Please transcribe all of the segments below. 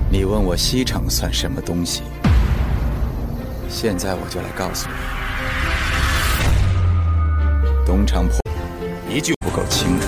你问我西城算什么东西？现在我就来告诉你，东厂破一句不够清楚。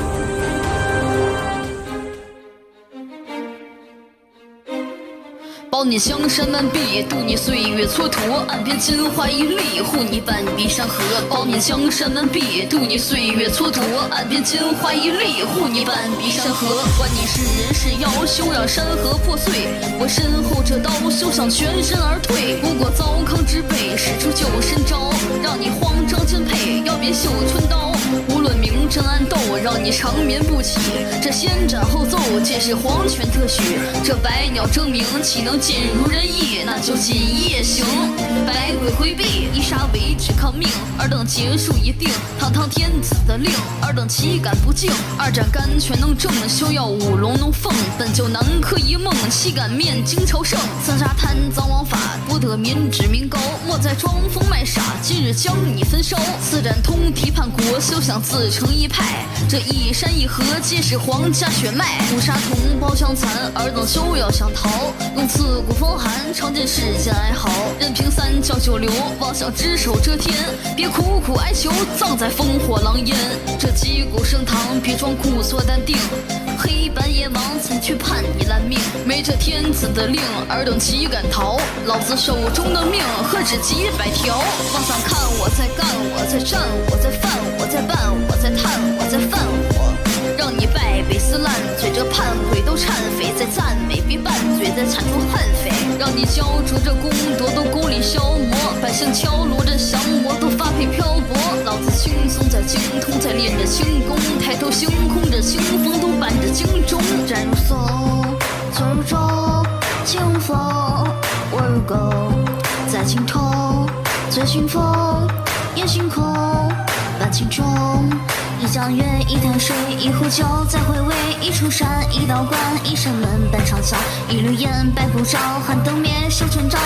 保你江山完毕，渡你岁月蹉跎，岸边金花一粒，护你半壁山河。保你江山完毕，渡你岁月蹉跎，岸边金花一粒，护你半壁山河。管你是人是妖，休让山河破碎，我身后这刀休想全身而退。不过糟糠之辈，使出救身招，让你慌张兼配，要变绣春刀。无论明争暗斗，让你长眠不起。这先斩后奏，皆是皇权特许。这百鸟争鸣，岂能尽如人意？那就今夜行。百鬼回避，以杀为止抗命。尔等结束一定，堂堂天子的令，尔等岂敢不敬？二战甘泉能正，休要舞龙弄凤。本就南柯一梦，岂敢面京朝圣？三沙贪赃枉法，博得民脂民膏。莫再装疯卖傻，今日将你焚烧。四战通敌叛国，休想自成一派。这一山一河，皆是皇家血脉。五杀同胞相残，尔等休要想逃。用刺骨风寒，尝尽世间哀嚎。任凭三教九流，妄想只手遮天。别苦苦哀求，葬在烽火狼烟。这击鼓升堂，别装故作淡定。黑板野王曾去判你烂命，没这天子的令，尔等岂敢逃？老子手中的命，何止几百条？妄想看我在干，我在战，我在犯，我在办，我在探，我在犯我。让你败北撕烂嘴，这叛鬼都颤匪，在赞美别拌嘴，在铲除悍匪。让你焦灼这功德都功力消磨，百姓敲锣着降魔都发配漂泊。老子轻松在精通，在练着轻功，抬头星空着清风都伴着京钟。战如松，坐如钟，清风我如钩，在青头醉清风，夜星空伴青钟。一江月，一潭水，一壶酒，再回味，一出山，一道关，一扇门，半长桥，一缕烟，白不着，寒灯灭，手全照。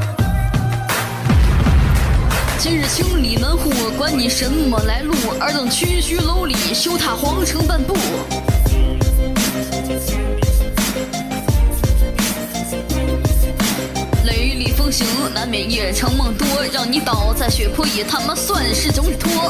今日清理门户，管你什么来路，尔等区区蝼蚁，休踏皇城半步。雷厉风行，难免夜长梦多，让你倒在血泊，也他妈算是种托。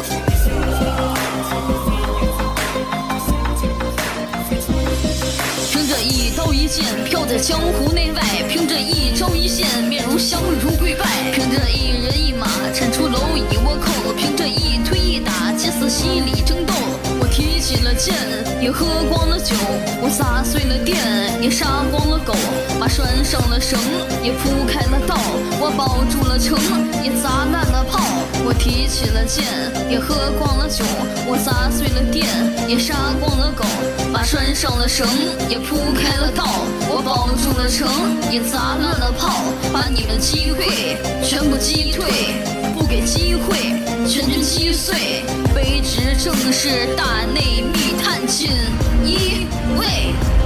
凭着一刀一剑，飘在江湖内外；凭着一招一线，面如香如跪拜；凭着一人一马，铲除蝼蚁倭寇；凭着一推一打，皆似洗礼争斗。我提起了剑，也喝光了酒；我砸碎了店，也杀光了狗；马拴上了绳，也铺开了道；我保住了城，也砸烂了炮。我提起了剑，也喝光了酒；我砸碎了店，也杀光了狗；马拴上了绳，也铺开了道；我保住了城，也砸烂了炮。把你们击溃，全部击退，不给机会，全军击碎。卑职正是大内密探锦衣卫。